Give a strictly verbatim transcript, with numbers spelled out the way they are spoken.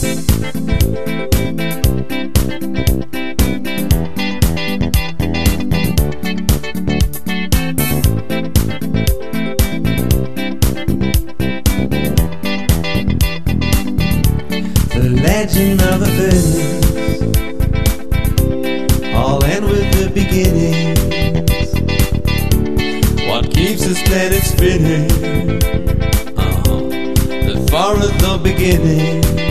The legend of the phoenix, all end with the beginnings. What keeps this planet spinning? Uh-huh. The far of the beginning.